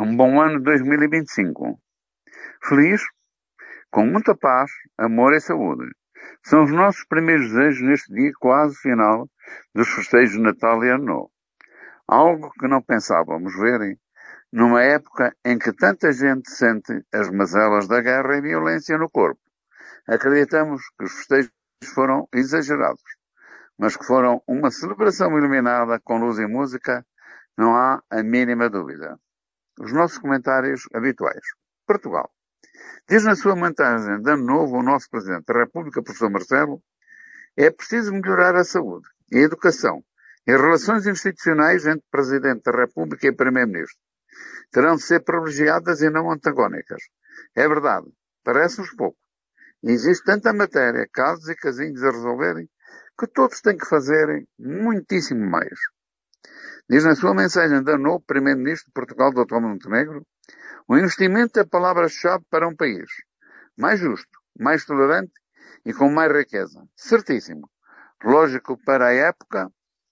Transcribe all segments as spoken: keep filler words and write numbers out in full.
um bom ano de dois mil e vinte e cinco. Feliz, com muita paz, amor e saúde. São os nossos primeiros desejos neste dia quase final dos festejos de Natal e Ano Novo. Algo que não pensávamos ver numa época em que tanta gente sente as mazelas da guerra e violência no corpo. Acreditamos que os festejos foram exagerados, mas que foram uma celebração iluminada com luz e música, não há a mínima dúvida. Os nossos comentários habituais. Portugal. Diz na sua mensagem de Ano Novo o nosso Presidente da República, professor Marcelo, é preciso melhorar a saúde e a educação e as relações institucionais entre Presidente da República e Primeiro-Ministro. Terão de ser privilegiadas e não antagónicas. É verdade, parece-nos pouco. Existe tanta matéria, casos e casinhos a resolverem, que todos têm que fazer muitíssimo mais. Diz na sua mensagem de Ano Novo, Primeiro-Ministro de Portugal, doutor Montenegro, o investimento é a palavra-chave para um país mais justo, mais tolerante e com mais riqueza. Certíssimo. Lógico para a época,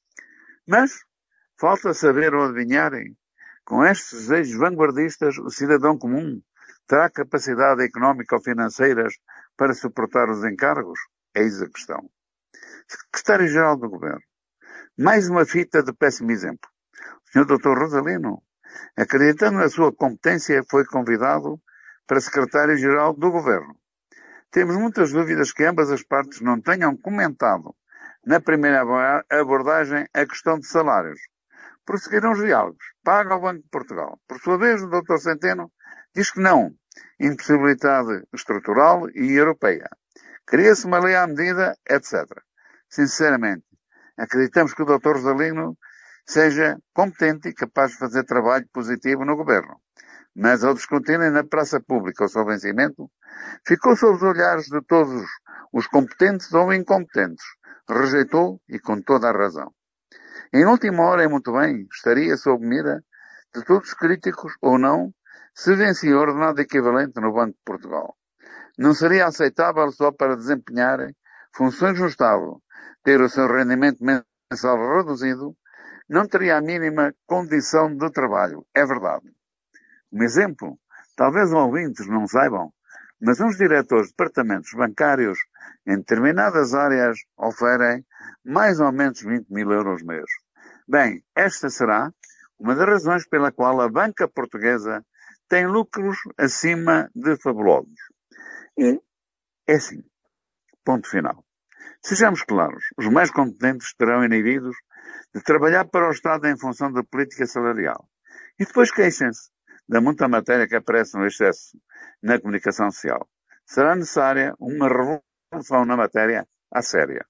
mas falta saber ou adivinharem. Com estes desejos vanguardistas, o cidadão comum terá capacidade económica ou financeiras para suportar os encargos? Eis a questão. Secretário-Geral do Governo. Mais uma fita de péssimo exemplo. O senhor doutor Rosalino, acreditando na sua competência, foi convidado para Secretário-Geral do Governo. Temos muitas dúvidas que ambas as partes não tenham comentado na primeira abordagem a questão de salários. Prosseguiram os diálogos. Paga ao Banco de Portugal. Por sua vez, o doutor Centeno diz que não. Impossibilidade estrutural e europeia. Cria-se uma lei à medida, etcétera. Sinceramente, acreditamos que o doutor Rosalino seja competente e capaz de fazer trabalho positivo no Governo. Mas ao discutirem na praça pública o seu vencimento, ficou sob os olhares de todos os competentes ou incompetentes. Rejeitou e com toda a razão. Em última hora, e muito bem, estaria sob mira de todos os críticos ou não, se vencia ordenado equivalente no Banco de Portugal. Não seria aceitável só para desempenhar funções no Estado, ter o seu rendimento mensal reduzido, não teria a mínima condição de trabalho. É verdade. Um exemplo, talvez os ouvintes não saibam, mas uns diretores de departamentos bancários em determinadas áreas oferem mais ou menos vinte mil euros mês. Bem, esta será uma das razões pela qual a banca portuguesa tem lucros acima de fabulosos. E é assim. Ponto final. Sejamos claros, os mais competentes terão inibidos de trabalhar para o Estado em função da política salarial. E depois queixem-se da muita matéria que aparece no excesso na comunicação social. Será necessária uma revolução na matéria à séria.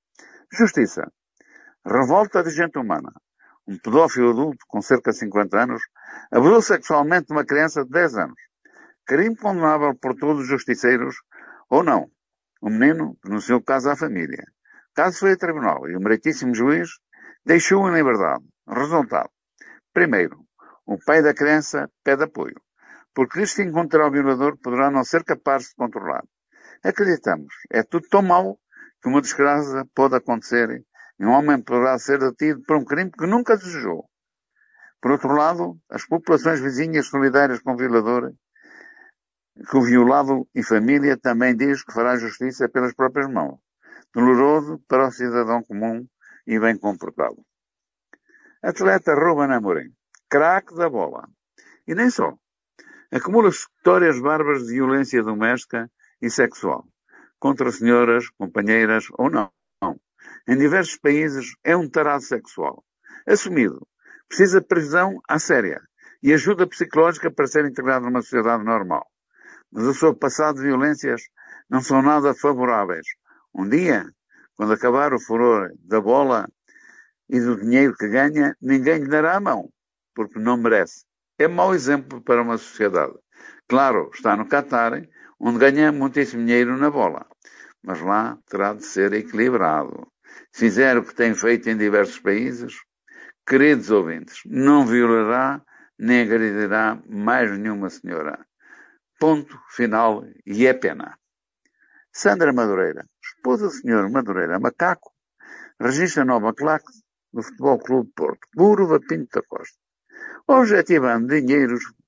Justiça. Revolta de gente humana. Um pedófilo adulto com cerca de cinquenta anos abusou sexualmente de uma criança de dez anos. Crime condenável por todos os justiceiros ou não. O menino denunciou o caso à família. O caso foi a tribunal e o meritíssimo juiz deixou-o em liberdade. Resultado. Primeiro, o pai da criança pede apoio, porque isto encontrar o violador poderá não ser capaz de controlar. Acreditamos, é tudo tão mau que uma desgraça pode acontecer e um homem poderá ser detido por um crime que nunca desejou. Por outro lado, as populações vizinhas solidárias com o violador, que o violado e família também diz que fará justiça pelas próprias mãos. Doloroso para o cidadão comum e bem comportado. Atleta Ruben Amorim, craque da bola. E nem só. Acumula histórias bárbaras de violência doméstica e sexual. Contra senhoras, companheiras ou não. Em diversos países é um tarado sexual. Assumido. Precisa de prisão à séria e ajuda psicológica para ser integrado numa sociedade normal. Mas o seu passado de violências não são nada favoráveis. Um dia, quando acabar o furor da bola e do dinheiro que ganha, ninguém lhe dará a mão, porque não merece. É mau exemplo para uma sociedade. Claro, está no Qatar, onde ganha muitíssimo dinheiro na bola. Mas lá terá de ser equilibrado. Se fizer o que tem feito em diversos países, queridos ouvintes, não violará nem agredirá mais nenhuma senhora. Ponto final, e é pena. Sandra Madureira, esposa do senhor Madureira Macaco, registra nova claque do Futebol Clube de Porto, Burro da Pinto da Costa, objetivando dinheiros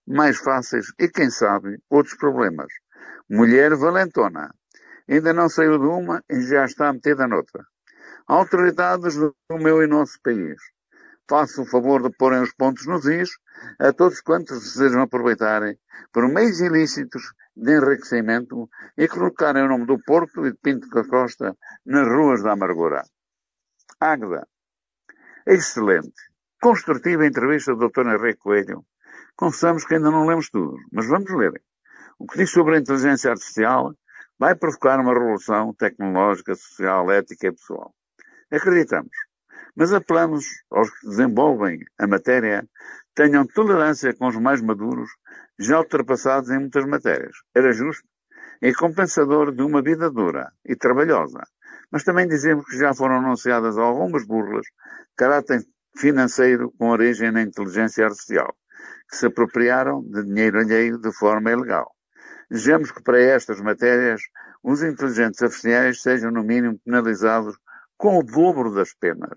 mais fáceis e, quem sabe, outros problemas. Mulher valentona. Ainda não saiu de uma e já está metida noutra. Autoridades do meu e nosso país. Faço o favor de porem os pontos nos is a todos quantos desejam aproveitarem por meios ilícitos de enriquecimento e colocarem o nome do Porto e de Pinto da Costa nas ruas da amargura. Águeda. Excelente. Construtiva entrevista do doutor Henrique Coelho. Confessamos que ainda não lemos tudo, mas vamos ler. O que diz sobre a inteligência artificial vai provocar uma revolução tecnológica, social, ética e pessoal. Acreditamos. Mas apelamos aos que desenvolvem a matéria tenham tolerância com os mais maduros, já ultrapassados em muitas matérias. Era justo e compensador de uma vida dura e trabalhosa. Mas também dizemos que já foram anunciadas algumas burlas, caráter financeiro com origem na inteligência artificial, que se apropriaram de dinheiro alheio de forma ilegal. Desejamos que para estas matérias os inteligentes artificiais sejam no mínimo penalizados com o dobro das penas.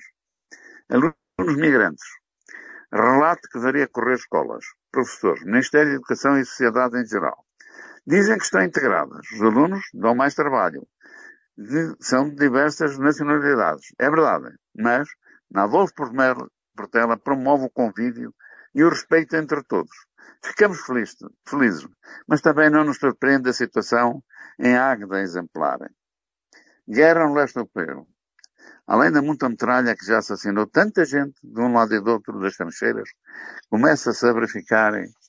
Alunos migrantes. Relato que daria correr escolas, professores, Ministério da Educação e Sociedade em geral. Dizem que estão integradas. Os alunos dão mais trabalho. De, são de diversas nacionalidades. É verdade. Mas, na Adolfo Portela promove o convívio e o respeito entre todos. Ficamos felizes, felizes, mas também não nos surpreende a situação em Águeda exemplar. Guerra no leste europeu. Além da muita metralha que já assassinou tanta gente de um lado e do outro das trincheiras, começa-se a verificar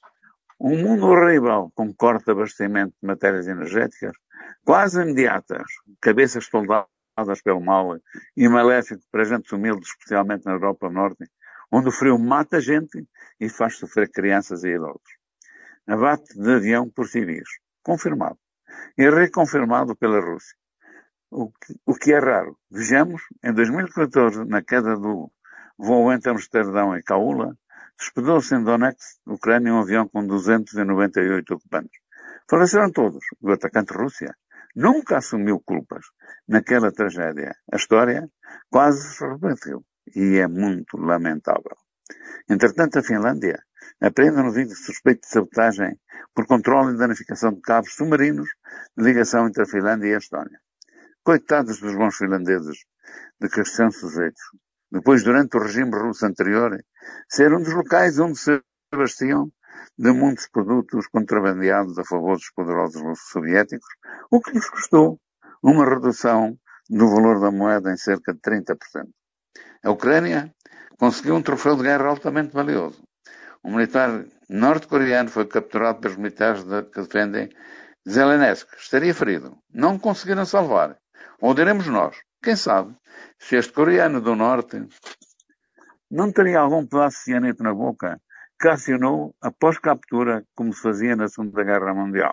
um mundo horrível com corte de abastecimento de matérias energéticas, quase imediatas, cabeças soldadas pelo mal e maléfico para gente humilde, especialmente na Europa Norte, onde o frio mata gente e faz sofrer crianças e idosos. Abate de avião por civis, confirmado, e reconfirmado pela Rússia. O que, o que é raro. Vejamos, em dois mil e catorze, na queda do voo entre Amsterdão e Kaula, despedou-se em Donetsk, Ucrânia, um avião com duzentos e noventa e oito ocupantes. Faleceram todos. O atacante Rússia nunca assumiu culpas naquela tragédia. A história quase se repetiu. E é muito lamentável. Entretanto, a Finlândia apreende no vídeo suspeito de sabotagem por controle e danificação de cabos submarinos de ligação entre a Finlândia e a Estónia. Coitados dos bons finlandeses, de que são sujeitos. Depois, durante o regime russo anterior, ser um dos locais onde se abasteciam de muitos produtos contrabandeados a favor dos poderosos russos soviéticos, o que lhes custou uma redução do valor da moeda em cerca de trinta por cento. A Ucrânia conseguiu um troféu de guerra altamente valioso. Um militar norte-coreano foi capturado pelos militares de, que defendem Zelensky. Estaria ferido. Não conseguiram salvar. Ou diremos nós, quem sabe, se este coreano do norte não teria algum pedaço de cianeto na boca que acionou após captura, como se fazia na Segunda Guerra Mundial.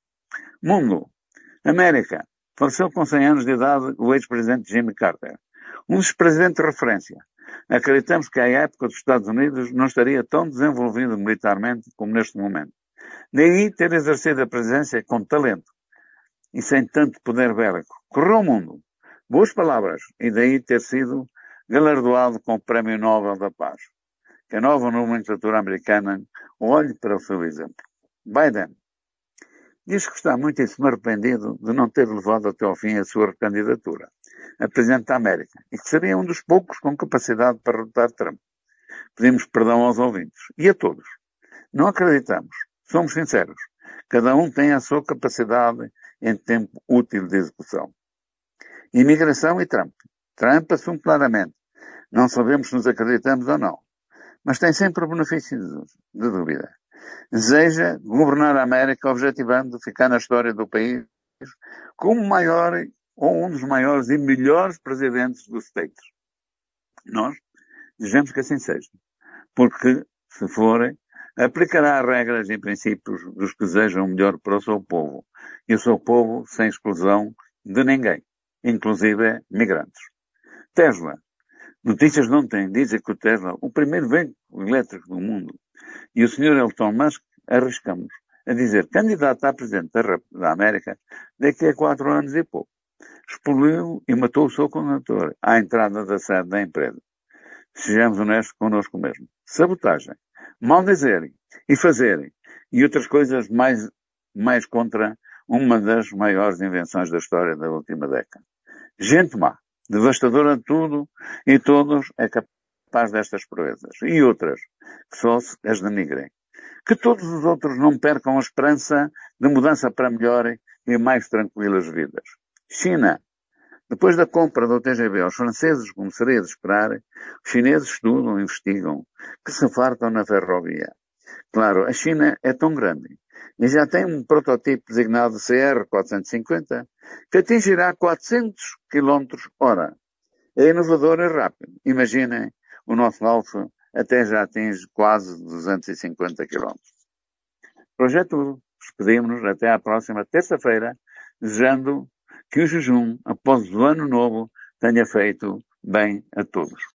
Mundo. América. Faleceu com cem anos de idade o ex-presidente Jimmy Carter. Um dos presidentes de referência. Acreditamos que à época dos Estados Unidos não estaria tão desenvolvido militarmente como neste momento. Daí ter exercido a presidência com talento e sem tanto poder bélico. Correu o mundo. Boas palavras. E daí ter sido galardoado com o Prémio Nobel da Paz. Que a nova nomenclatura americana olhe para o seu exemplo. Biden diz que está muitíssimo arrependido de não ter levado até ao fim a sua recandidatura a Presidente da América e que seria um dos poucos com capacidade para derrotar Trump. Pedimos perdão aos ouvintes e a todos. Não acreditamos. Somos sinceros. Cada um tem a sua capacidade em tempo útil de execução. Imigração e Trump. Trump assume claramente. Não sabemos se nos acreditamos ou não. Mas tem sempre o benefício de dúvida. Deseja governar a América objetivando ficar na história do país como o maior ou um dos maiores e melhores presidentes dos States. Nós desejamos que assim seja. Porque, se forem, aplicará regras e princípios dos que desejam o melhor para o seu povo. E o seu povo sem exclusão de ninguém, inclusive migrantes. Tesla. Notícias de ontem dizem que o Tesla, o primeiro veículo elétrico do mundo, e o senhor Elon Musk, arriscamos a dizer candidato a presidente da América daqui a quatro anos e pouco. Explodiu e matou o seu condutor à entrada da sede da empresa. Sejamos honestos connosco mesmo. Sabotagem. Mal dizerem e fazerem e outras coisas mais, mais contra uma das maiores invenções da história da última década. Gente má, devastadora de tudo e todos é capaz destas proezas. E outras, que só as denigrem. Que todos os outros não percam a esperança de mudança para melhor e mais tranquilas vidas. China. Depois da compra do T G V aos franceses, como seria de esperar, os chineses estudam, investigam, que se fartam na ferrovia. Claro, a China é tão grande e já tem um protótipo designado C R quatrocentos e cinquenta que atingirá quatrocentos quilómetros hora. É inovador e rápido. Imaginem, o nosso Alfa até já atinge quase duzentos e cinquenta quilómetros. Por hoje é tudo. Despedimos-nos até à próxima terça-feira, desejando que o jejum, após o ano novo, tenha feito bem a todos.